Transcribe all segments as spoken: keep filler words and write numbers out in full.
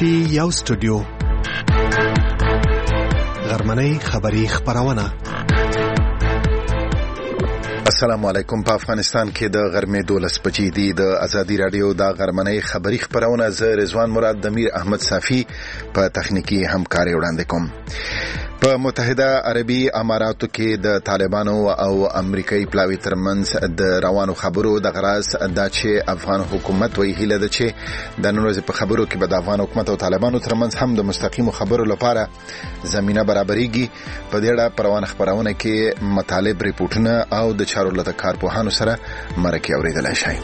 ټي یو سټوډیو غرمنۍ خبری خبرونه. السلام علیکم. په افغانستان کې د غرمې دولس بجې دي. د ازادي رادیو د غرمنۍ خبری خبرونه زه رضوان مراد د میر احمد صافی په تخنیکی همکاري وړاندې کوم. په متحده عربي اماراتو کې د طالبانو او امریکایي پلاوي ترمنځ د روانو خبرو د غراس د چې افغان حکومت وی هیله ده چې د نن ورځې په خبرو کې به د افغان حکومت او طالبانو ترمنځ هم د مستقیم خبرو لپاره زمينه برابرېږي. په دې اړه پروانه خبرونه کې مطالب ریپورتونه او د چارو لته کارپوهانو سره مرکه اوریدل شي.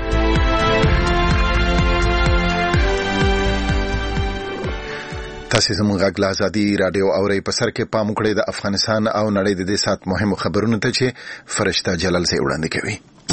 تاسو زموږ غږ له ازادي رادیو اورئ. په سر کې پام وکړئ د افغانستان او نړۍ د دې سات مهمو خبرونو ته چې فرشته جلال زی وړاندې کوي.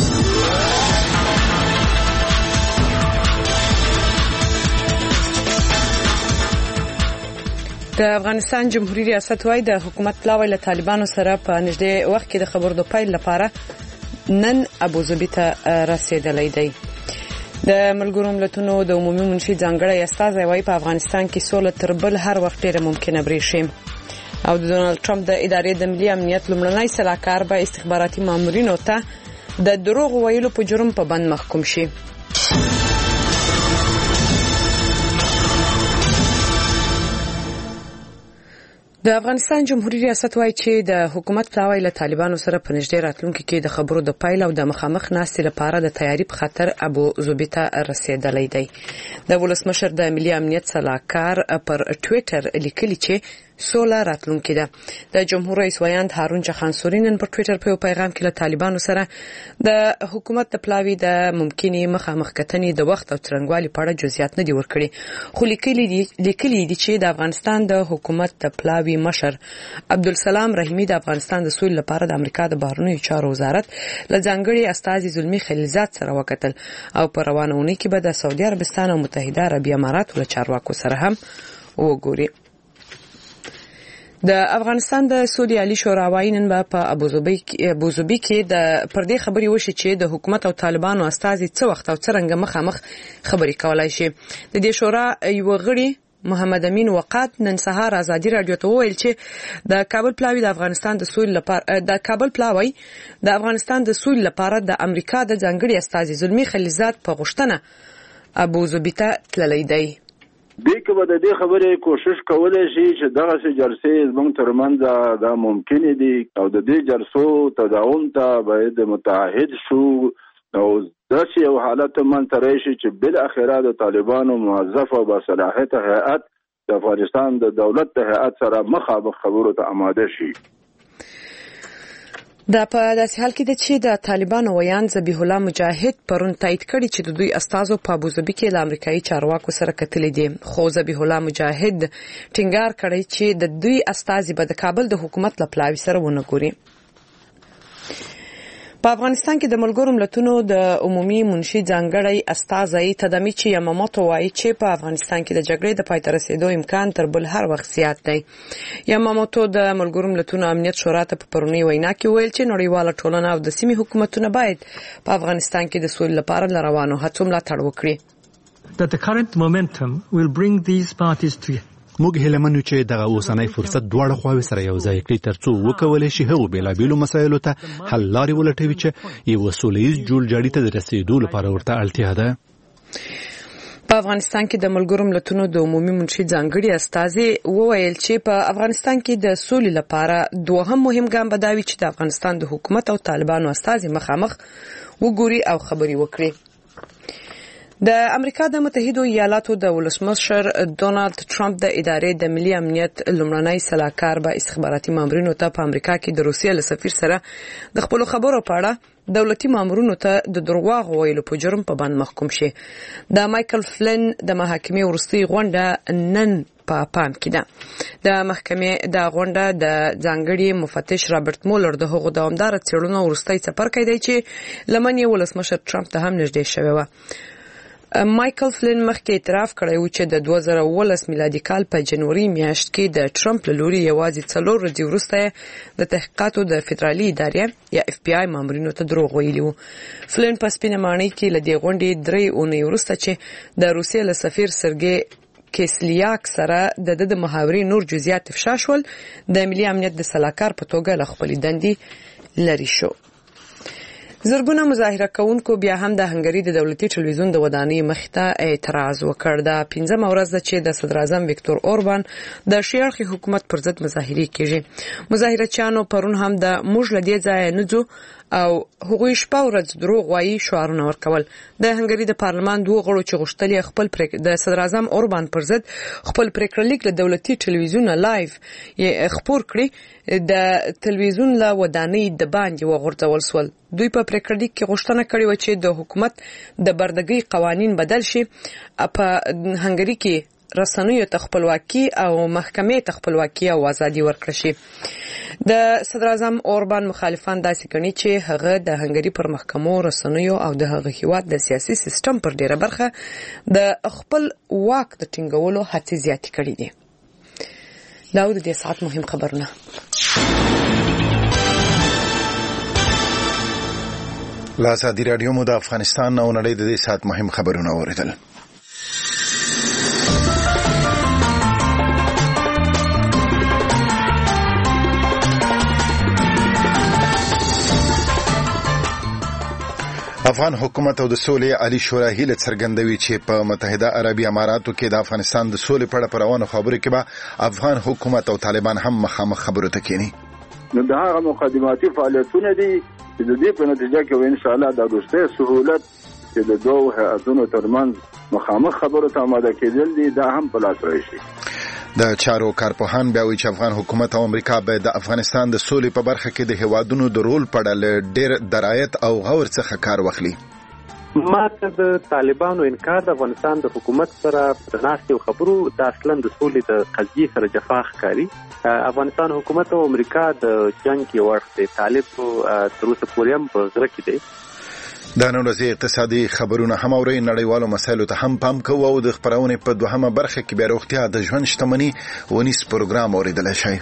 د افغانستان جمهوریت ریاست وايي د حکومت پلاوی له طالبانو سره په نږدې وخت کې د خبرو د پیل لپاره نن ابوظبي ته رسیدلی دی. د ملګرو ملتونو د عمومي منشي ځانګړی استازی وايي په افغانستان کې سوله تر بل هر وخت ډیره ممکنه بریښي. او د ډونالد ټرمپ د ادارې د ملي امنیت لومړنی سلاکار به استخباراتي مامورینو ته د دروغ ویلو په جرم په بند محکوم شي. د افغانستان جمهوریت ریاست وايي چې د حکومت پلاوی له طالبانو سره په نږدې راتلونکي کې د خبرو د پایل او د مخامخ ناستې لپاره د تیاری په خاطر ابوظبي ته رسیدلی دی. د ولسمشر د ملي امنیت سلاکار پر ټوئیټر لیکلی چې سوله راتلونکي ده. د جمهور رئیس ویاند هارون جهانسورینن پر ټوئیټر په پیغام کې له طالبانو سره د حکومت د پلاوی د ممکنه مخامخ کتنې د وخت او څرنګوالي په اړه جزئیات نه دي ورکړي. خو لیکلي دي لیکلي دي چې د افغانستان د حکومت د پلاوی مشر عبدالسلام رحیمی د افغانستان د سولې لپاره د امریکا د بهرنیو چارو وزارت له ځانګړي استازي زلمی خلیلزاد سره وکتل او په روانونی کې به د سعودي عربستان او متحده عربي اماراتو له چارواکو سره هم وګوري. د افغانستان د سولې عالی شورا وايي نن په ابوظبي ابوظبي کې د پردې خبري وشي چې د حکومت او طالبانو استازي څه وخت او څرنګه مخامخ خبري کولای شي. د دې شورا یو غړي محمد امین وقات نن سهار ازادي رادیو ته وویل چې د کابل پلاوی د افغانستان د سولې لپاره د کابل پلاوی د افغانستان د سولې لپاره د امریکا د ځانګړي استازي زلمی خلیلزاد په غوښتنه ابوظبي ته تللی دی. دې کې به د دې خبرې کوشش کولای شي چې دغه سي جلسې زموږ ترمنځ دا ممکن دي او د دې جلسو تداوم ته باید متعهد شو او داسې یو حالت منځته راشي چې بل اخره د طالبانو موظف او باصلاحیت هیئت د افغانستان د دولت د هیئت سره مخابخ خبرو ته آماده شي. دا په داسې حال کې ده چې د طالبانو ویان ذبیح الله مجاهد پرون تایید کړي چې د دوی استازو په ابوظبي کې له امریکایي چارواکو سره کتلې دي. خو ذبیح الله مجاهد ټینګار کړی چې د دوی استازي به د کابل د حکومت له پلاوي سره ونه ګوري. په افغانستان کې د ملګرو ملتونو د عمومي منشي ځانګړی استازی تدامیچی یاماموتو وايي چې په افغانستان کې د جګړې د پای ته رسیدو امکان تر بل هر وخت زیات دی. یاماموتو د ملګرو ملتونو امنیت شورا ته په پرونی وینا کې ویل چې نړیواله ټولنه او د سیمې حکومتونه باید په افغانستان کې د سولې لپاره روانو هڅو ملاتړ وکړي. That the current momentum will bring these parties together. موږ هیله منو چې دغه اوسنۍ فرصت دواړه خواوې سره یو ځای کړي ترڅو وکولای شي هغو بیلابیلو مسایلو ته حل لارې ولټوي چې یو سولهییز جوړجاړي ته د رسیدو لپاره ورته اړتیا ده. په افغانستان کې د ملګرو ملتونو د عمومي منشي ځانګړي استازي وویل چې په افغانستان کې د سولې لپاره دوهم مهم ګام به دا وي چې د افغانستان د حکومت او طالبانو استازي مخامخ وګوري او خبري وکړي. د امریکا د متحده ایالاتو د ولسمشر ډونالد ټرمپ د ادارې د ملي امنیت لومړنی سلاکار به استخباراتي مامورینو ته په امریکا کې د روسیې له سفیر سره د خپل خبرو په اړه دولتي مامورینو ته د دروغ ویلو په جرم په بند محکوم شي. د مایکل فلن د محاکمې وروستۍ غونډه نن په پام کې ده. د محکمې د غونډه د ځانګړي مفتش رابرټ مولر د هغو دوامدار څېړنو وروستۍ څپرکی دی چې لمن یې ولسمشر ټرمپ ته هم نږدې شوی و. مایکل فلن مخکې اعتراف کړی و چې د دوه زره اوولس میلادي کال په جنوري میاشت کې د ټرمپ له لوري یوازې څلور ورځې وروسته د تحقیقاتو د فدرالي ادارې یا اف بی آی مامورینو ته دروغ ویلي وو. فلن په سپینه ماڼۍ کې له دې غونډې درې اونۍ وروسته چې د روسیې له سفیر سرګي کیسلیاک سره د د محاورې نور جزئیات افشا شول. د ملي امنیت د سلاکار په توګه له خپلې دندې لرې شو. زرګونه مظاهره کوونکو بیا هم د هنګري د دولتي ټلویزیون د ودانۍ مخې ته اعتراض وکړ. د پنځمه ورځ ده چې د صدر اعظم ویکتور اوربان د شیاړخي حکومت پر ضد مظاهرې کیږي. مظاهرچیانو پرون هم د موږ له دې ځایه نه ځو او هغوی شپه ورځ دروغ وایي شعارونه ورکول. د هنګري د پارلمان دوه غړو چې غوښتل خپل د صدر اعظم اوربان پر ضد خپل پریکړه لیک له دولتي ټلویزیون لایو یې خپور کړی، د ټلویزیون له ودانۍ د باندې وغورځول شول. دوی په پریکړه لیک کې غوښتنه کړې و چې د حکومت د بردګۍ قوانین بدل شي، په هنګري کې رسنیو ته خپلواکي او محکمې ته خپلواکي او ازادي ورکړل شي. د صدر اعظم اوربان مخالفان داسې ګڼي چې هغه د هنګري پر محکمو، رسنیو او د هغه هیواد د سیاسي سیستم پر ډیره برخه د خپل واک د ټینګولو هڅې زیاتې کړې دي. دا د دې ساعت مهم خبرونه. لا ازادي رادیو مو د افغانستان او نړۍ د دې ساعت مهم خبرونه اوریدل. افغان حکومت او د سولې عالی شورا هیله څرګندوي چې په متحده عربي اماراتو کې د افغانستان د سولې په اړه په روانو خبرو کې به افغان حکومت او طالبان هم مخامخ خبرو ته کېني. نو دا هغه مقدماتي فعالیتونه دي چې د دې په نتیجه کې ان شاء الله د وروستي سهولت چې د دوه هیئاتونو ترمنځ مخامخ خبرو ته آماده کېدل دي دا هم په لاس راشي. د چارو کارپوهان بیا وایي چې افغان حکومت او امریکا به د افغانستان د سولې په برخه کې د هیوادونو د رول په اړه ډېر درایت او غور څخه کار واخلي. ما ته د طالبانو انکار د افغانستان د حکومت سره د ناستې خبرو د اصلا د سولې د قضیې سره جفا ښکاري. افغانستان حکومت او امریکا د جنگ کې ورته طالب تر اوسه پورې هم په غره کې دی. دا نن ورځې اقتصادي خبرونه هم اوري، نړیوالو مسایلو ته هم پام کوو او د خبرونې په دوهمه برخه کې بیا روغتیا د ژوند شتمنۍ ونیس پروګرام اوریدلی شئ.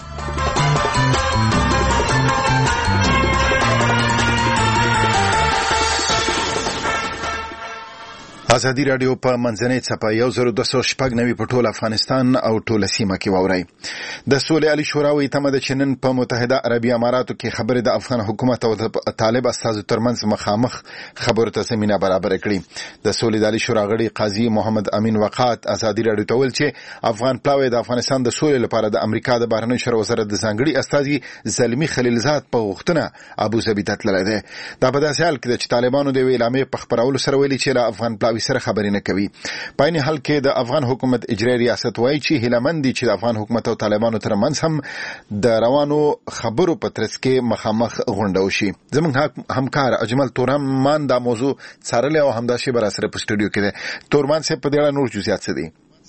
ازادي رادیو په منځنۍ څپه یو زر دوه سوه شپږ نوي په ټول افغانستان او ټوله سیمه کې واورئ. د سولې عالی شورا وایي تمه ده چې نن په متحده عربي اماراتو کې خبرې د افغان حکومت او د طالب استازو ترمنځ مخامخ خبرو ته زمینه برابر کړي. د سولې د عالی شورا غړي قاضي محمد امین وقات ازادي رادیو ته ویل چې افغان پلاوی د افغانستان د سولې لپاره د امریکا د بهرنیو چارو وزارت د ځانګړي استازي زلمی خلیلزاد په غوښتنه ابوظبي ته تللی دی. دا په داسې حال کې ده چې طالبانو د یوې اعلامیې په خپرولو سره ویلي چې له افغان پلاوی سره خبرې نه کوي. په عین حال کې د افغان حکومت اجرایي ریاست وایي چې هیلهمند دي چې د افغان حکومت او طالبانو ترمنځ هم د روانو خبرو په ترڅ کې مخامخ غونډه وشي. زموږ همکار اجمل تورمان دا موضوع څارلی او همداسې به راسره په سټوډیو کې دی. تورمان صاحب په دې اړه نور جزئیات څه دي؟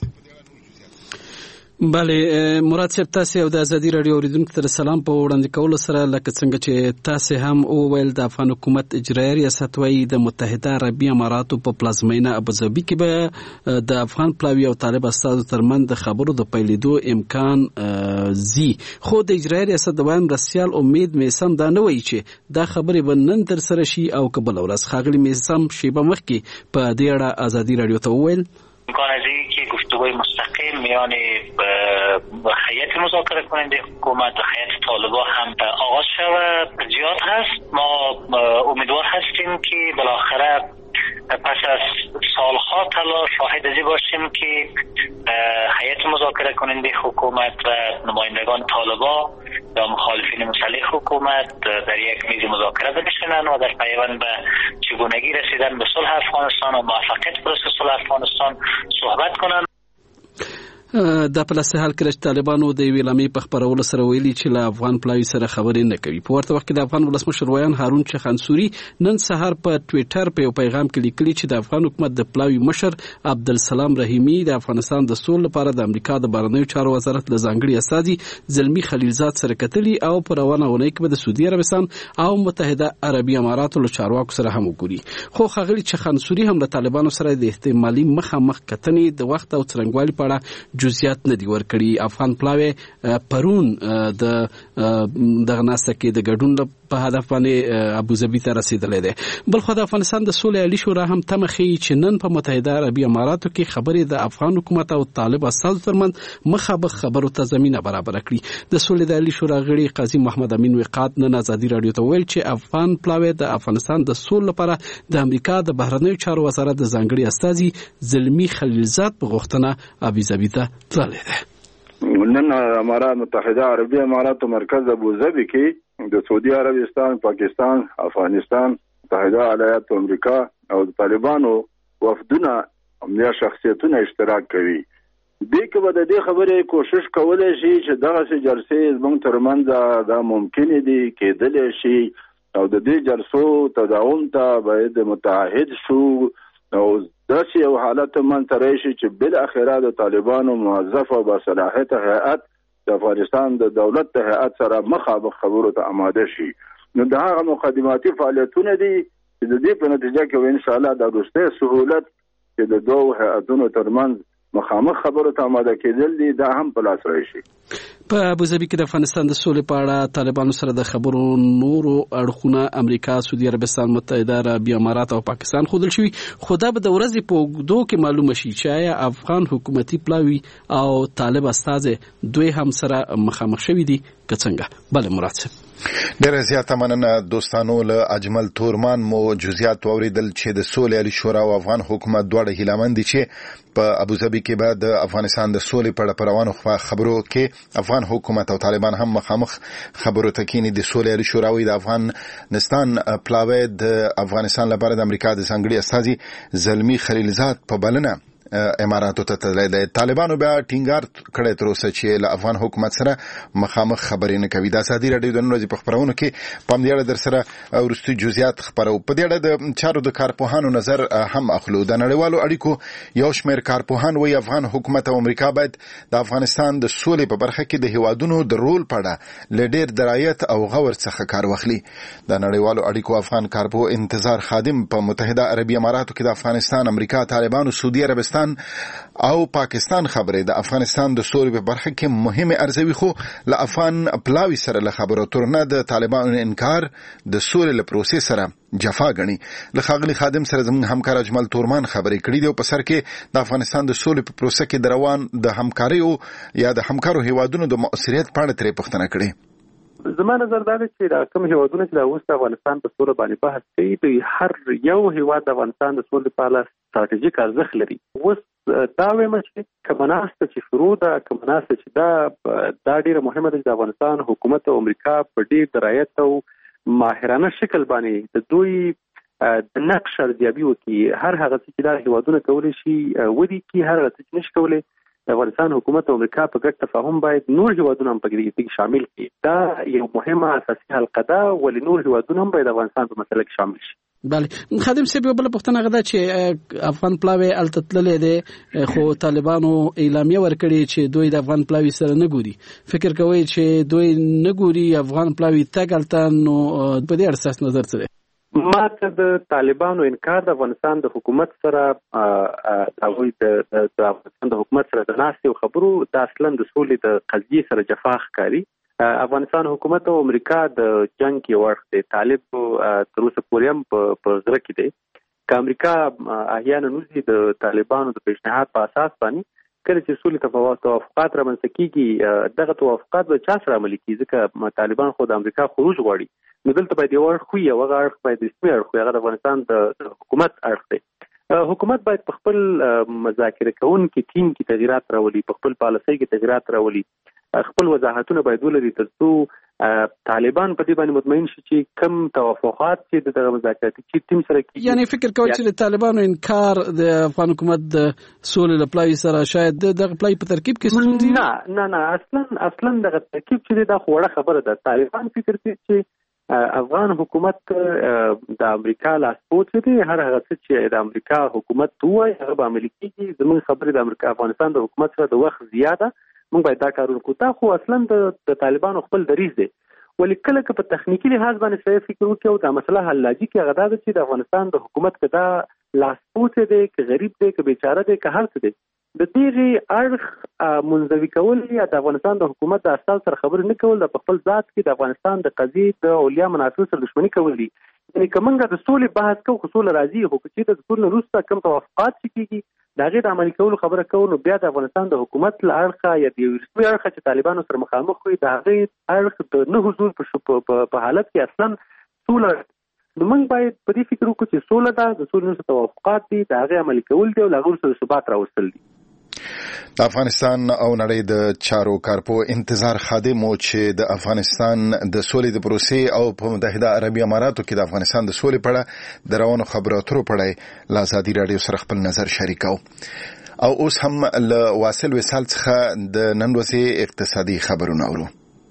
بله مراد صاحب، تاسو او د ازادي رادیو اوریدونکو ته سلام په وړاندې کولو سره لکه څنګه چې تاسو هم وویل د افغان حکومت اجرایي ریاست وايي د متحده عربي اماراتو په پلازمینه ابوظبي کې به د افغان پلاوی او طالب استازو ترمنځ د خبرو د پیلېدو امکان زی، خو د اجرایي ریاست د وایم رسیال امید میسم دا نه وایي چې دا خبرې به نن تر سره شي او که بله ورځ. ښاغلي میسم شیبه مخکې په دې اړه ازادي رادیو ته وویل امکان از این که گفتگوی مستقیم میان هیئت مذاکره کننده حکومت و هیئت طالبان هم آغاز شود زیاد هست. ما امیدوار هستیم که بالاخره پس از سالها تلاش شاهد ازی باشیم که هیئت مذاکره کننده حکومت و نمایندگان طالبان و مخالفین مسلح حکومت در یک میز مذاکره بنشینند و در پیوند به چگونگی رسیدن به صلح افغانستان و موفقیت پروسه صلح افغانستان صحبت کنند. دا په لاسه حال کې طالبانو د ویلامې په خبرولو سره ویلي چې له افغان پلاوی سره خبرې نه کوي. په ورته وخت کې د افغان ولسمشر ویان هارون چخانسوري نن سهار په ټوئیټر په یو پیغام کې لیکلي چې د افغان حکومت د پلاوی مشر عبدالسلام رحیمی د افغانستان د سولې لپاره د امریکا د بهرنیو چارو وزارت له ځانګړي استازي زلمی خلیلزاد سره کتلي او په روانه اونۍ کې به د سعودي عربستان او متحده عربي اماراتو له چارواکو سره هم وګوري. خو ښاغلي چخانسوري هم له طالبانو سره د احتمالي مخامخ کتنې د وخت او څرنګوالي په اړه جزئیات نه دی ورکړي. افغان پلاوی پرون د دغه ناسته کې د ګډون په هدف باندې ابوظبي ته رسیدلې ده. بل خو د افغانستان د سولې عالی شورا هم تمخي چې نن په متحده عربي اماراتو کې خبرې د افغان حکومت او طالب استازو ترمنځ مخابخ خبرو ته زمينه برابر کړي. د سولې د عالی شورا غړي قاضي محمد امین وقات نن ازادي رادیو ته ویل چې افغان پلاوی د افغانستان د سولې لپاره د امریکا د بهرنیو چارو وزارت د ځانګړي استازي زلمی خلیلزاد په غوښتنه ابوظبي ته تللی دی. نن امارات متحده عربي اماراتو مرکز ابوظبي کې د سعودي عربستان، پاکستان، افغانستان، متحده ایالات امریکا او د طالبانو وفدونه یا شخصیتونه اشتراک کوي. دې کې به د دې خبرې کوشش کولای شي چې دغه جلسې زموږ ترمنځ دا ممکن دي کېدلی شي او د دې جلسو تداوم ته باید متعهد شو او داسې یو حالت منځته راشي چې بالاخره د طالبانو موظف او باصلاحیت هیئت د افغانستان د دولت د هیئت سره مخابخ خبرو ته آماده شي. نو د هغه مقدماتي فعالیتونه دي چې د دې په نتیجه کې ان شاء الله د وروستي سهولت چې د دوه هیئتونو ترمنځ مخامخ خبرو ته آماده کېدل دي دا هم په لاس راشي. په ابوظبي کې د افغانستان د سولې په اړه طالبانو سره د خبرو نورو اړخونه امریکا، سعودي عربستان، متحده عربي امارات او پاکستان خودل شوی. خو دا به د ورځې په اوږدو کې معلومه شي چې آیا افغان حکومتي پلاوی او طالب استازي دوی هم سره مخامخ شوي دي که څنګه. بله مراد صاحب ډېر زیاته مننه دوستانو. له اجمل تورمان مو جزئیات واوریدل چې د سولې عالی شورا او افغان حکومت دواړه هیلهمند دي چې په ابوظبي کې بعد د افغانستان د سولې په اړه روانو خبرو کې افغان حکومت او طالبان هم مخامخ خبرو ته کېني. د سولې عالی شورا او د افغانستان پلاوی د افغانستان لپاره د امریکا د ځانګړي استازي زلمی خلیلزاد په بلنه اماراتو ته تللی دی. طالبانو بیا ټینګار کړی تر اوسه چې له افغان حکومت سره مخامخ خبرې نه کوي. د ازادي راډیو د نن ورځې په خپرونو کې په همدې اړه در سره وروستي جزئیات خپرو. په دې اړه د چارو د کارپوهانو نظر هم اخلو. د نړیوالو اړیکو یو شمېر کارپوهان وایي افغان حکومت او امریکا باید د افغانستان د سولې په برخه کې د هیوادونو د رول په اړه له ډېر درایت او غور څخه کار واخلي. د نړیوالو اړیکو افغان کارپوه انتظار خادم په متحده عربي اماراتو کې د افغانستان، امریکا، طالبانو، سعودي عربستان او پاکستان خبرې د افغانستان د سولې په برخه کې مهمه ارزوي. خو له افغان پلاوی سره له خبرو ترنه د طالبانو انکار د سولې له پروسې سره جفا غني. له ښاغلي خادم سره زموږ همکار اجمل تورمان خبرې کړې دي او په سر کې د افغانستان د سولې په پروسه کې د روان د همکاریو یا د همکارو هیوادونو د مؤثریت په اړه ترې پوښتنه کړې. زما نظر دا دی چې دا کوم هیوادونه چې د اوس د افغانستان په سولې باندې بحث کوي د هر یو هیواد د افغانستان د سولې په اړه ستراتیژیک ارزښت لري. اوس دا وایم چې کمناسته چې شروع ده کمناسته چې دا دا ډیره مهمه ده چې د افغانستان حکومت او امریکا په ډیر درایت او ماهرانه شکل باندې د دوی د نقش ارزیابي وکړي. هر هغه څه چې دا هیوادونه کولی شي ودی کې هر هغه څه چې نشي کولی د افغانستان حکومت او امریکا په ګډ تفاهم باید نور هیوادونه هم په کې شامل کړي. دا یو مهمه اساسي حلقه ده ولې نور هیوادونه هم باید د افغانستان په مسله کې شامل شي. بله خادم صاحب بل پوښتنه غدا چې افغان پلاوی التتللې ده خو طالبانو اعلامیه ورکړي چې دوی د افغان پلاوی سره نه ګوري. فکر کوي چې دوی نه ګوري افغان پلاوی تګلته نو په دې اساس نظر څه دی؟ ما ته د طالبانو انکار د افغانستان د حکومت سره د افغانستان د حکومت سره د ناستې او خبرو د اصلا د سولې د قضیې سره جفا ښکاري. افغانستان حکومت او امریکا د جنگ کې ورخ دی. طالب تر اوسه پورې هم په غره کې دی. که امریکا احیانا نوزي د طالبانو د پیشنهاد په اساس باندې کله چې سولې ته توافقات رامنځته کیږي دغه توافقات به چا سره عملي کیږي ځکه طالبان خو د امریکا خروج غواړي. نو دلته باید یو اړخ وي او هغه اړخ باید رسمي اړخ وي هغه د افغانستان د حکومت اړخ دی. حکومت باید په خپل مذاکره کوونکي ټیم کې تغییرات راولي، په خپل پالیسۍ کې تغییرات راولي، خپل وضاحتونه باید ولري ترڅو طالبان په دې باندې مطمئن شي چې کم توافقات چې د مذاکراتي ټیم سره کیږي. یعنی فکر کوي چې د طالبانو انکار د افغان حکومت د سولې لپاره سره شاید دغه پلای په ترکیب کې ستونزې نه نه نه اصلا اصلا دغه ترکیب چې دا خوړه خبره ده. طالبان فکر کوي چې افغان حکومت د امریکا لاسپوڅ دی. هر هغه څه چې د امریکا حکومت وایي هغه به عملي کیږي. زموږ خبرې د امریکا افغانستان د حکومت سره د وخت زیاده موږ باید دا کارونه کوو. دا خو اصلا د طالبانو خپل دریځ دی. ولې کله که په تخنیکی لحاظ باندې صحیح فکر وکړو او دا مسله حل لاجی کې هغه دا چې د افغانستان د حکومت کدا لاسپوڅ دی که غریب دی که بیچاره دی که هر څه دی د دې اړخ منځوي کول یا د افغانستان د حکومت د استاد سره خبرې نه کول د خپل ذات کې د افغانستان د قضیې د اولیا منافع سره دښمني کول دي. یعنی کومنګ د سولې بحث کوو خو سوله راځي خو چې د ټول وروسته کوم توافقات کیږي دا غیر عملي کول خبره کوو نو بیا د افغانستان د حکومت له اړخه یا د رسمي اړخه چې طالبانو سره مخامخ وي د هغې اړخ د نه حضور په حالت کې اصلا سوله نو موږ باید په دې فکر وکړو چې سوله ده د سولې سره توافقات دي د هغې عملي کول دي او له هغو سره ثبات راوستل دي. د افغانستان او نړۍ د چارو کارپو انتظار خادم و چې د افغانستان د سولې د پروسې او په متحده عربي اماراتو کې د افغانستان د سولې په اړه د روانو خبرو اترو په اړه له ازادي راډیو سره خپل نظر شریکو. او اوس هم له واصل وصال څخه د نن ورځې اقتصادي خبرونه اورو.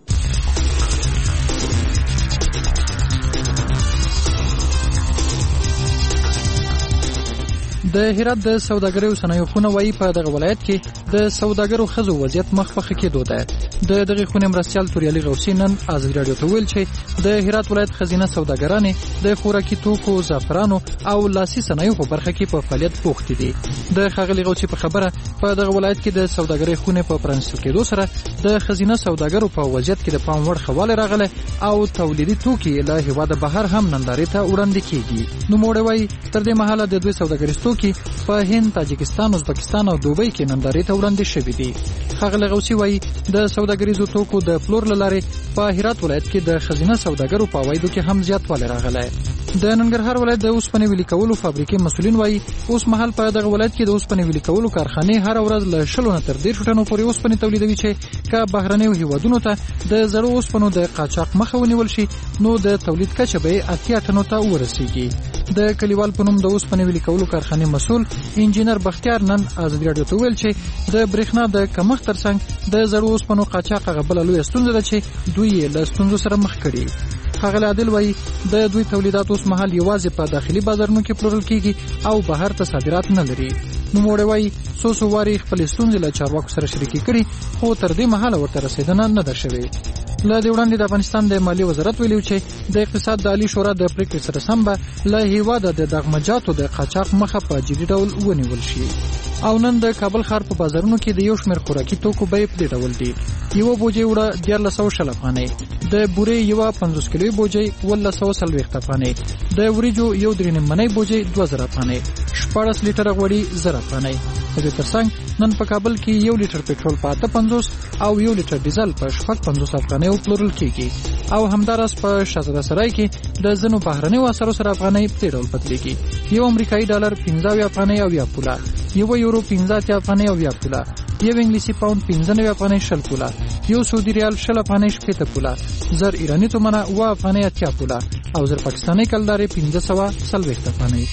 د هرات د سوداګرۍ صنایع خونه وایي په دغه ولایت کې د سوداګرو ښځو وضعیت مخ په ښه کېدو ده. د دغې خونې مرستیال توریالي غوثي نن ازادي راډیو ته ویل چې د هرات ولایت ښځینه سوداګرانې د خوراکي توکو، زعفرانو او لاسي صنایعو په برخه کې په فعالیت بوختې دي. د ښاغلي غوثي په خبره په دغه ولایت کې د سوداګرۍ خونې په پرانیستل کېدو سره د ښځینه سوداګرو په وضعیت کې د پام وړ ښه والی راغلی او تولیدي توکي له هېواده بهر هم نندارې ته وړاندې کېږي. نوموړی وایي تر دې مهاله د دوی سوداګریز توکي په هند، تاجکستان، ازبکستان او دوبۍ کې نندارې ته وړاندې شوي دي. ښاغلی غوثي وایي د سوداګریزو توکو د پلور له لارې په هرات ولایت کې د ښځینه سوداګرو په عوایدو کې هم زیاتوالی راغلی. د ننګرهار ولایت د اوسپنې ویلي کولو فابریکې مسؤلین وایي اوس مهال په دغه ولایت کې د اوسپنې ویلي کولو کارخانې هره ورځ له شلو نه تر دېرشو ټنو پورې اوسپنې تولیدوي چې که بهرنیو هیوادونو ته د زړو اوسپنو د قاچاق مخه ونیول شي نو د تولید کچه به یې اتیا ټنو ته ورسیږي. د کلیوال په نوم د اوسپنې ویلي کولو کارخانې مسؤل انجینر بختیار نن ازادي راډیو ته ویل چې د برېښنا د کمښت ترڅنګ د زړو اوسپنو قاچاق هغه بله لویه ستونزه ده چې دوی یې له ستونزو سره مخ کړي. ښاغلی عادل وایي د دوی تولیدات اوس مهال یوازې په داخلي بازارونو کې پلورل کېږي او بهر ته صادرات نه لري. نوموړی وایي څو څو وارې خپلې ستونزې له چارواکو سره شریکې کړي خو تر دې مهاله ورته رسېدنه نه ده شوې. له دې وړاندې د افغانستان د مالیې وزارت ویلي چې د اقتصاد د عالي شورا د پرېکړې سره سم به له هېواده د دغمجاتو د قاچاق مخه په جدي ډول ونیول شي. او نن د کابل ښار په بازارونو کې د یو شمېر خوراکي توکو بیې په دې ډول دي: یوه بوجۍ اوړه دیارلس سوه شل افغانۍ، د بورې یوه پنځوس کیلوي بوجۍ اوولس سوه څلوېښت افغانۍ، د وریجو یو درې نیم منۍ بوجۍ دوه زره افغانۍ، شپاړس لیټره غوړي زر افغانۍ. په دې ترڅنګ نن په کابل کې یو لیټر پټرول په اته پنځوس او یو لیټر ډیزل په شپږ پنځوس افغانیو پلورل کېږي. او همداراز په شهزاده سرای کې د ځینو بهرنیو اثارو سره افغانۍ په دې ډول بدلېږي: یو امریکایي ډالر پنځه اویا افغانۍ او یا پوله، یو یورو پنځه اتیا افغانۍ او یا پوله، یو انګلیسي پاوند پنځه نوي افغانۍ شل پوله، یو سعودي ریال شل افغانۍ شپېته پوله، زر ایراني تومنه اوه افغانۍ اتیا پوله او زر پاکستاني کلدارې پنځه سوه څلوېښت افغانۍ.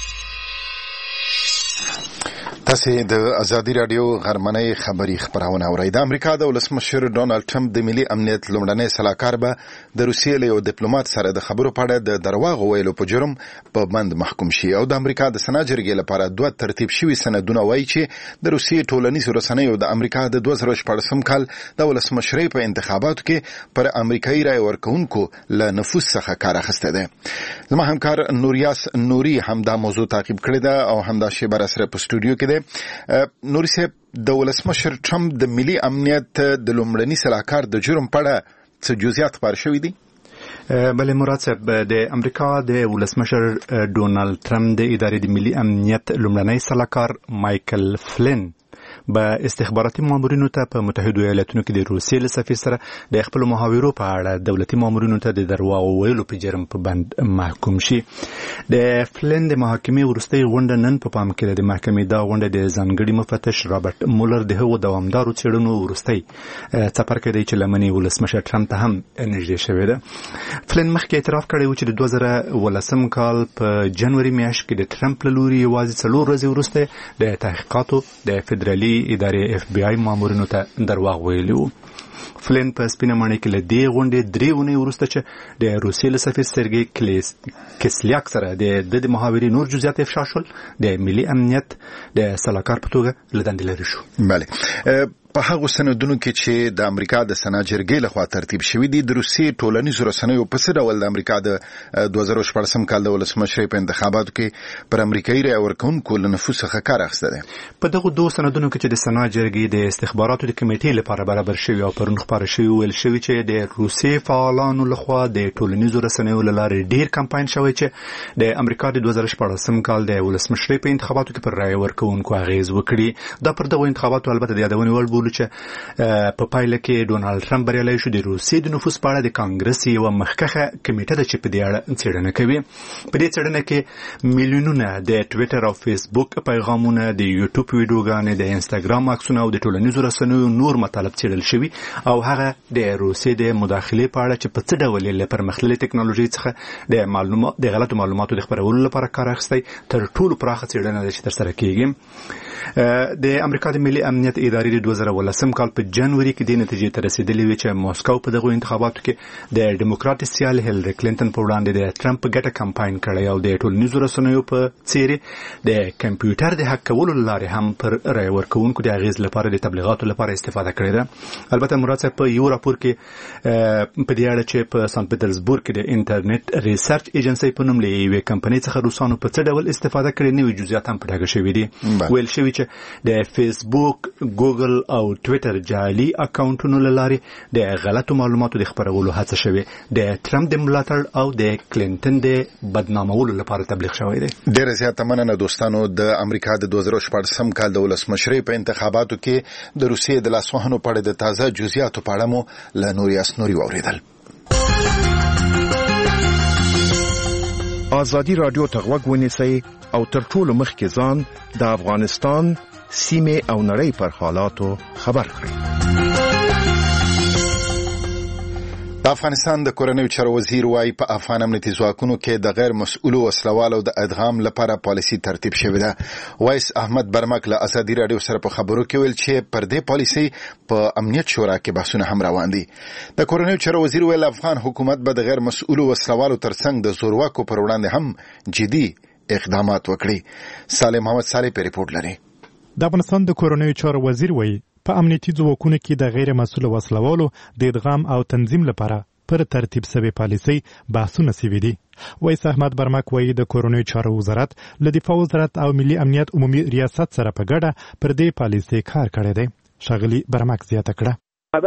تاسو د ازادي راډیو غرمنۍ خبری خبرونه اورئ. د امریکا د ولسمشر ډونالد ټرمپ د ملي امنیت لومړنی سلاکار به د روسیې له یو ډیپلوماټ سره د خبرو په اړه د درواغ ویلو په جرم په بند محکوم شي. او د امریکا د سنا جرګې لپاره دوه ترتیب شوي سندونه وایي چې د روسیې ټولنیزو رسنیو د امریکا د دوه زره شپاړسم کال د ولسمشرۍ په انتخاباتو کې پر امریکایي رای ورکوونکو له نفوذ څخه کار اخیستی دی. زما همکار نوریاس نوري هم دا موضوع تعقیب کړې ده او همدا شیبه راسره په سټوډیو کې دی. نوري صاحب، د ولسمشر ټرمپ د ملي امنیت د لومړني سلاکار د جرم په اړه څه جزئیات خبر شوي دي؟ بله مراد صاحب، د امریکا د ولسمشر ډونالد ټرمپ د ادارې د ملي امنیت لومړنی سلاکار مایکل فلین به استخباراتي مامورینو ته په متحدو ایالاتونو کې د روسیې له سفیر سره د خپل محاورو په اړه دولتي مامورینو ته د درواغ ویلو په جرم په بند محکوم شي. د فلین د محاکمې وروستۍ غونډه نن په پام کې ده. د محکمې دا غونډه د ځانګړي مفتش رابرټ مولر د هغو دوامدارو څېړنو وروستی څپرکی دی چې لمنې ولسمشر ټرمپ ته هم نږدې شوی ده. فلین مخکې اعتراف کړی و چې د دوه زره ولسم کال په جنوري میاشت کې د ټرمپ له لوري یوازې څلور ورځې وروسته د تحقیقاتو د فدرالي ادارې اف بی آی مامورینو ته درواغ ویلي وو. فلین په سپینه ماڼۍ کې له دې غونډې درې اونۍ وروسته چې د روسیې له سفیر سرګی کسلیاک سره د د محاورې نور جزئیات افشا شول، د ملي امنیت د سلاکار په توګه له دندې لرې شو. بله، په هغه سندونو کې چې د امریکا د سناجرګې لخوا ترتیب شوی دي د روسي ټولنیزو رسنیو په څیر ډول د امریکا د دوه زره شپږم کال د ولسمشرۍ په انتخاباتو کې پر امریکایي رای ورکوونکو له نفوذ څخه کار اخیسته دی. په دغه دوه سندونو کې چې د سناجرګې د استخباراتو د کمیټې لپاره برابر شوی او پرون خبره شوی ویل شوی چې د روسي فعالانو لخوا د ټولنیزو رسنیو لاره ډیر کمپاین شوی چې د امریکا د دوه زره شپږم کال د ولسمشرۍ په انتخاباتو کې پر رای ورکوونکو اغیز وکړي. دا پر دغه انتخاباتو البته د یادونې وړ بولو چې په پایله کې ډونالد ټرمپ بریالی شو. د روسیې د نفوذ په اړه د کانګرس یوه مخکښه کمیټه ده چې په دې اړه څېړنه کوي. په دې څېړنه کې میلیونونه د ټویټر او فیسبوک پیغامونه، د یوټیوب ویډیوګانې، د انستاګرام عکسونه او د ټولنیزو رسنیو نور مطالب څېړل شوي او هغه د روسیې د مداخلې په اړه چې په څه ډول یې له پرمختللې ټکنالوژۍ څخه د معلومات د غلطو معلوماتو د خپرولو لپاره کار اخیستی تر ټولو پراخه څېړنه ده چې ترسره کېږي. د امریکا د ملي امنیت ادارې د دوه زره ولسم کال په جنوري کې د نتیجې ته رسیدلې وي چې ماسکو په دغه انتخاباتو کې د ډیموکراټ سیال هیلری کلینټن په وړاندې د ټرمپ په ګټه کمپاین کړی او د ټولنیزو رسنیو په څیر د کمپیوټر د هک کولو لارې هم پر رای ورکوونکو د اغیز لپاره د تبلیغاتو لپاره استفاده کړې ده. البته مراد صاحب په یو راپور کې په دې اړه چې په سان پټرزبورګ کې د انټرنیټ ریسرچ ایجنسی په نوم له یوې کمپنۍ څخه روسانو په څه ډول استفاده کړې نوي جزئیات هم پټ شوي دي. ویل شوي چې د فیسبوک، ګوګل او ټویټر جعلي اکاونټونو له لارې د غلطو معلوماتو د خپرولو هڅه شوې. د ټرمپ د ملاتړ او د کلینټن د بدنامولو لپاره تبلیغ شوی دی. ډیره زیاته مننه دوستانو. د امریکا د دوه زره شپږم کال د ولسمشرۍ په انتخاباتو کې د روسیې د لاسوهنو په اړه د تازه جزئیاتو په اړه مو له نوري اسنوري واوریدل. آزادی رادیو ته غوږ ونیسئ او تر ټولو مخکې ځان د افغانستان سیمې او نړۍ پر حالاتو خبر کړئ. د افغانستان د کورنیو چارو وزیر وايي په افغان امنیتي ځواکونو کې د غیر مسؤلو وسلوالو د ادغام لپاره پالیسي ترتیب شوې ده. وایس احمد برمک له ازادي رادیو سره په خبرو کې ویل چې پر دې پالیسي په امنیت شورا کې بحثونه هم روان دي. د کورنیو چارو وزیر ویل افغان حکومت به د غیر مسؤلو وسلوالو ترڅنګ د زورواکو پر وړاندې هم جدي اقدامات وکړي. سالم محمد صالح په ریپورت لري. د افغانستان د کورنیو چارو وزیر وایي په امنیتي ځواکونو کې د غیر مسؤل وسلوالو د ادغام او تنظیم لپاره پر ترتیب شوی پالیسي بحثونه شوي دي. وایس احمد برمک وایي د کورنیو چارو وزارت له دفاع وزارت او ملي امنیت عمومي ریاست سره په ګډه پر دې پالیسي کار کړی دی. شاغلی برمک زیاته کړه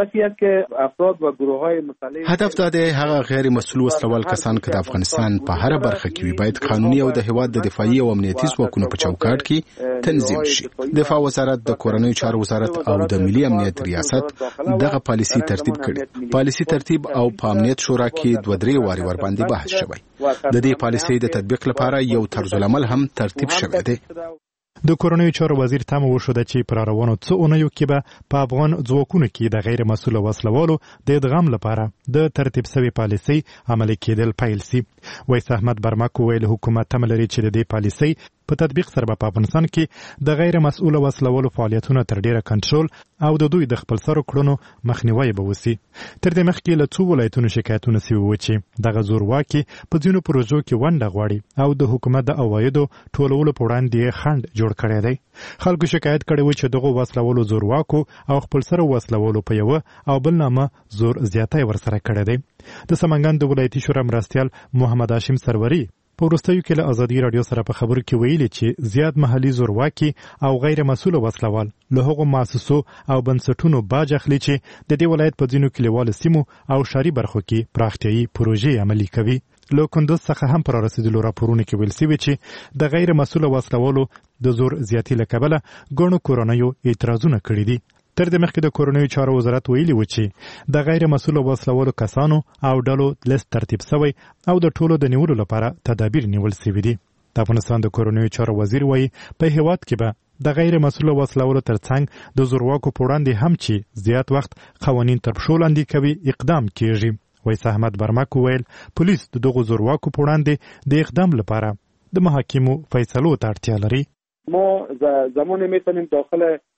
هدف دا دی هغه غیر مسؤل وسلوال کسان که د افغانستان په هر برخه کې وي باید قانوني او د هیواد د دفاعي او امنیتي ځواکونو په چوکاټ کې تنظیم شي. دفاع وزارت، د کورنیو چارو وزارت او د ملي امنیت ریاست دغه پالیسي ترتیب کړي. پالیسي ترتیب او په امنیت شورا کې دوه درې واري ور باندې بحث شوی. د دې پالیسي د تطبیق لپاره یو طرز العمل هم ترتیب شوی دی. د کورنیو چارو وزیر تم وشوده چې پر روانو څو اونیو کې به په افغان ځواکونو کې د غیر مسؤل وسلوالو د ادغام لپاره د ترتیب شوی پالیسي عملي کېدل پیل شي. وایس احمد برمک ویل حکومت تم لري چې د دې پالیسي په تطبیق سره په افغانستان کې د غیر مسؤل وسلوالو فعالیتونه تر ډیره کنټرول او د دوی د خپل سره کړنو مخنیوي به وسی. تر دې مخکې له څو ولایتونو شکایتونه شوي وو چې دغه زورواکي په ځینو پروژو کې ونډه غواړي او د حکومت د عوایدو ټولولو په وړاندې خنډ جوړ کړی دی. خلکو شکایت کړی و چې دغه وسلوالو زورواکو او خپل سره وسلوالو په یو او بل نامه زور زیاتی ورسره کړی دی. د سمنګان د ولایتي شورا مرستیال محمد هاشم سروري په وروستیو کې له ازادي رادیو سره په خبرو کې ویلي چې زیات محلي زورواکي او غیر مسؤل وسلوال له هغو مؤسسو او بنسټونو باج اخلي چې د دې ولایت په ځینو کلیوالو سیمو او ښاري برخو کې پراختیایي پروژې عملي کوي. له کندوز څخه هم پر رسیدلو راپورونه کې ویل شوي چې د غیر مسؤل وسلوالو د زور زیاتي له کبله ګڼو کورنیو اعتراضونه کړي دي. تر دې مخکې د کورنیو چارو وزارت ویلي و چې د غیر مسؤل وسلوالو کسانو او ډلو لیست ترتیب شوی او د ټولو د نیولو لپاره تدابیر نیول شوي دي. د افغانستان د کورنیو چارو وزیر وایي په هیواد کې به د غیر مسؤل وسلوالو ترڅنګ د زورواکو په وړاندې هم چې زیات وخت قوانین تر پښو لاندې کوي اقدام کیږي. وایس احمد برمک ویل پولیس د دغو زورواکو په وړاندې د اقدام لپاره د محاکمو فیصلو ته اړتیا لري. ما زمان میتونیم داخل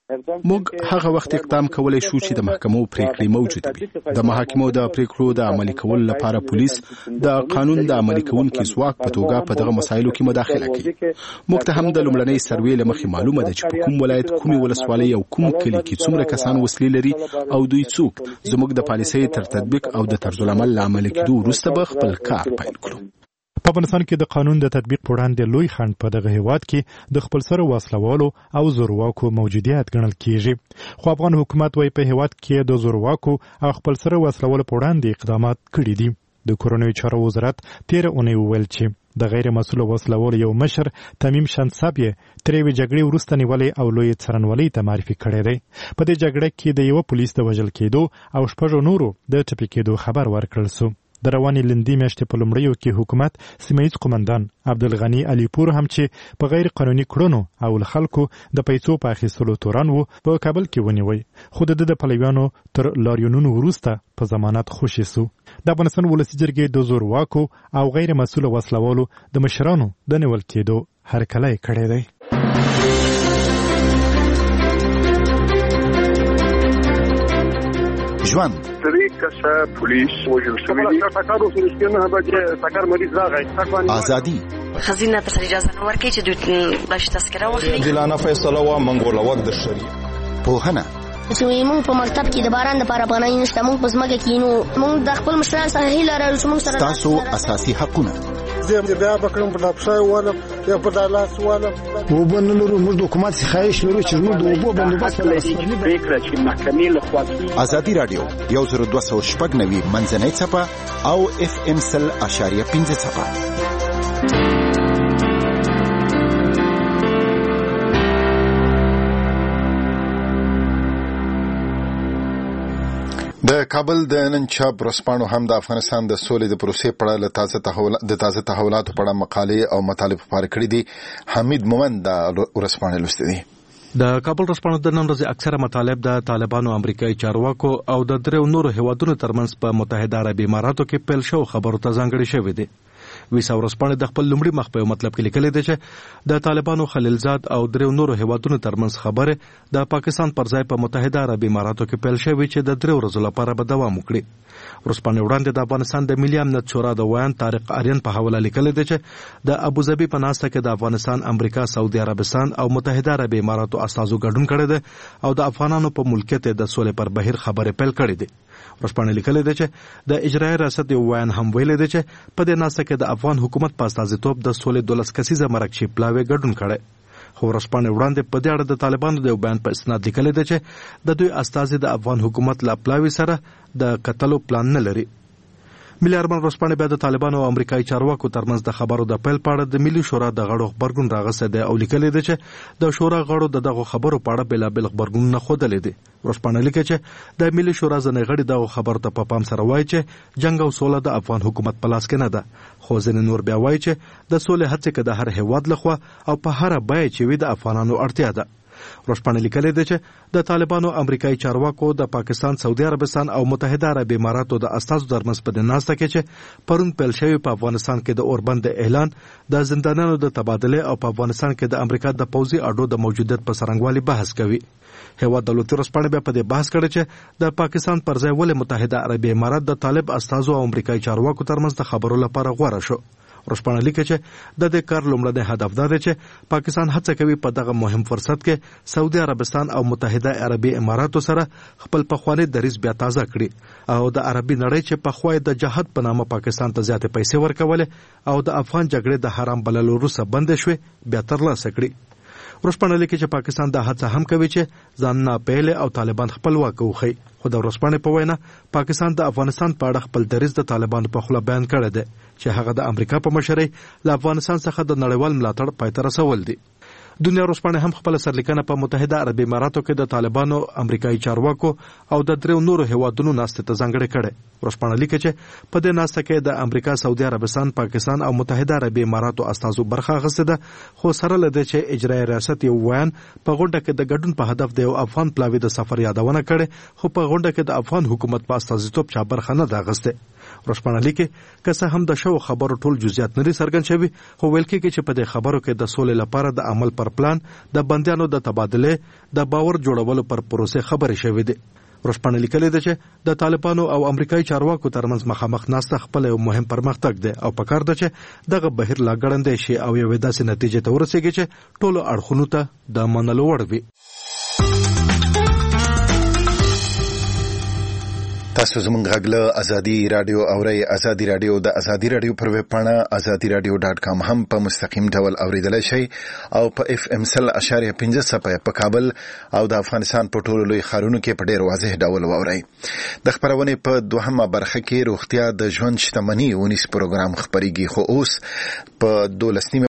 موږ هغه وخت اقدام کولای شو چې د محکمو پریکړې موجوده وي. د محاکمو د پریکړو د عملي کولو لپاره پولیس د قانون د عملي کوونکي ځواک په توګه په دغه مسایلو کې مداخله کوي. موږ ته هم د لومړنۍ سروې له مخې معلومه ده چې په کوم ولایت، کومې ولسوالۍ او کوم کلي کې څومره کسان وسلې لري او دوی څوک. زموږ د پالیسۍ تر تطبیق او د طرزالعمل له عملي کېدو وروسته به خپل کار پیل کړو. په افغانستان کې د قانون د تطبیق په وړاندې لوی خنډ په دغه هیواد کې د خپل سره وسلوالو او زورواکو موجودیت ګڼل کیږي. خو افغان حکومت وايي په هیواد کې د زورواکو او خپل سره وسلوالو په وړاندې اقدامات کړي دي. د کورنیو چارو وزارت تیر اونۍ وویل چې د غیر مسؤل وسلوالو یو مشر تمیم شنصاب یې تر یوې جګړې وروسته نیولې او لوی څارنوالۍ ته معرفي کړی دی. په دې جګړه کې د یو پولیس د وژل کېدو او شپږو نورو د ټپي کېدو خبر ورکړل سو. د روانې لندې میاشتې په لومړیو کې حکومت سیمه‌ییز قومندان عبدالغني علیپور هم چې په غیر قانوني کړنو او له خلکو د پیسو په اخیستلو تورن و په کابل کې ونیوی، خو د د پلویانو تر لاریونونو وروسته په ضمانت خوشي سو. د افغانستان ولسي جرګې د زورواکو او غیر مسؤل وسلوالو د مشرانو د نیول کېدو هرکلی کړی دی. ژوند درې کسه پولیس وژل شوي دي. ټکر وشو چې نه به ټکر مریض راغی. ازادي خزینه ته اجازه نه ورکړي چې دوی باش تذکره واخلي. دلانه فیصله وا منګول وخت د شری پوهنه چې موږ په مکتب کې د باران لپاره پناه نشته، موږ په ځمکه کې نو موږ د خپل مشران سره هیله لرو چې موږ سره تاسو اساسي حقونه زه بیا بکرم په لپشای ولم یا په دالاس ولم وبنلرو موږ د حکومت څخه خواهش لرو چې موږ د اوبو بندوبست پریکړه چې محکمې له خوا ازادي رادیو یو زر دوه سوه شپږ نوي منځنۍ څپه او اف ام سل اشاریه پنځه څپه. د کابل د نن چاپ ورځپاڼو هم د افغانستان د سولې د پروسې په اړه تازه تحولات د تازه تحولاتو په اړه مقالې او مطالب خپاره کړي دي. حمید مومند د ورځپاڼې لوستي دي. د کابل ورځپاڼو د نن ورځې اکثره مطالب د طالبانو، امریکایي چارواکو او د درېو نورو هیوادونو ترمنځ په متحده عربي اماراتو کې پیل شو خبرو ته ځانګړي شوي دي. ویسا ورځپاڼه د خپل لومړي مخ په مطلب کې لیکلي دي چې د طالبانو، خلیلزاد او درېو نورو هیوادونو ترمنځ خبره د پاکستان پر ځای په متحده عربي اماراتو کې پیل شوې چې د درېو ورځو لپاره به دوام وکړي. ورځپاڼه وړاندې د افغانستان د ملي امنیت شورا د ویان طارق آرین په حواله لیکلي دي چې د ابوظبي په ناسته کې د افغانستان، امریکا، سعودي عربستان او متحده عربي اماراتو استازو ګډون کړی دی او د افغانانو په ملکیت د سولې پر بهیر خبرې پیل کړې دي. ورځپاڼه لیکلي ده چې د اجرایي ریاست یو ویان هم ویلي دی چې په دې ناسته کې د افغان حکومت په استازیتوب د سولې دولس کسیزه مرکزي پلاوی ګډون کړی. خو ورځپاڼه وړاندې په دې اړه د طالبانو د یو بیان په اسناد لیکلي ده چې د دوی استازي د افغان حکومت له پلاوی سره د قتلو پلان نه لري. ملي ارمان ورځپاڼه بیا د طالبانو او امریکایي چارواکو ترمنځ د خبرو د پیل په اړه د ملي شورا د غړو خبرګون راغسته دی او لیکلي دی چې د شورا غړو د دغه خبرو په اړه بېلابېل خبرګونونه ښودلي دي. ورځپاڼه لیکي چې د ملي شورا ځینې غړي دغه خبرو ته په پام سره وایي چې جنګ او سوله د افغان حکومت په لاس کې نه ده، خو ځینې نور بیا وایي چې د سولې هڅې که د هر هیواد لخوا او په هره بیه چې وي د افغانانو اړتیا ده. ورځپاڼه لیکلي ده چې د طالبانو، امریکایي چارواکو، د پاکستان، سعودي عربستان او متحده عربي اماراتو د استازو ترمنځ په دې ناسته کې چې پرون پیل شوی په افغانستان کې د اوربند اعلان، د زندانیانو د تبادله او په افغانستان کې د امریکا د پوځي اډو د موجودیت په څرنګوالي بحث کوي. هیواد دولتي ورځپاڼه بیا په دې بحث کړی چې د پاکستان پر ځای ولې متحده عربي امارات د طالب استازو او امریکایي چارواکو ترمنځ د خبرو لپاره غوره شو. ورځپاڼه لیکي چې د دې کار لومړنی هدف دا دی چې پاکستان هڅه کوي په دغه مهم فرصت کې سعودي عربستان او متحده عربي اماراتو سره خپل پخوانی دریځ بیا تازه کړي او د عربي نړۍ چې پخوا د جهاد په نامه پاکستان ته زیاتې پیسې ورکولې او د افغان جګړې د حرام بللو وروسته بندې شوې بیا ترلاسه کړي. ورځپاڼه لیکي چې پاکستان دا هڅه هم کوي چې ځان ناپیل او طالبان خپلواک وښيي، خو د ورځپاڼې په وینا پاکستان د افغانستان په اړه خپل دریځ د طالبانو په خوله بیان کړی دی چې هغه د امریکا په مشرۍ له افغانستان څخه د نړیوال ملاتړ پای ته رسول دي. دنیا ورځپاڼه هم خپل سرلیکنه په متحده عربي اماراتو کې د طالبانو، امریکایي چارواکو او د درېو نورو هیوادونو ناستې ته ځانګړې کړې. ورځپاڼه لیکي چې په دې ناسته کې د امریکا، سعودي عربستان، پاکستان او متحده عربي اماراتو استازو برخه اخیستې ده، خو سره له دې چې اجرایي ریاست یو ویان په غونډه کې د ګډون په هدف د یو افغان پلاوي د سفر یادونه کړې، خو په غونډه کې د افغان حکومت په استازیتوب چا برخه نه ده اخیستې. ورسپانه لیکي که څه هم د شو خبرو ټول جزئیات نه څرګند شوي خو ویل کېږي چې په دې خبرو کې د سولې لپاره د عمل پر پلان د بندیانو د تبادله د باور جوړولو پر پروسې خبرې شوې دي. ورسپانه لیکلي ده چې د طالبانو او امریکایي چارواکو ترمنځ مخامخ ناسته خپل یو مهم پرمختګ دی او پکار ده چې دغه بهیر لا ګړندې شي او یو داسې نتیجه ته ورسیږي چې ټولو اړخونو ته د منلو وړ وي. تاسو زموږ غږ له ازادي رادیو اورئ. ازادي رادیو د ازادي رادیو پر ویب پاڼه ازادي رادیو ډاټ کام هم په مستقیم ډول اوریدلای شئ او په اف ام سل اشاریه پنځه صفه په کابل او د افغانستان په ټولو لوی ښارونو کې په ډیر واضح ډول واورئ. د خبرونې په دوهمه برخه کې روغتیا د ژوند شتمنۍ ونیس پروګرام خبريږي خو اوس په دولسمه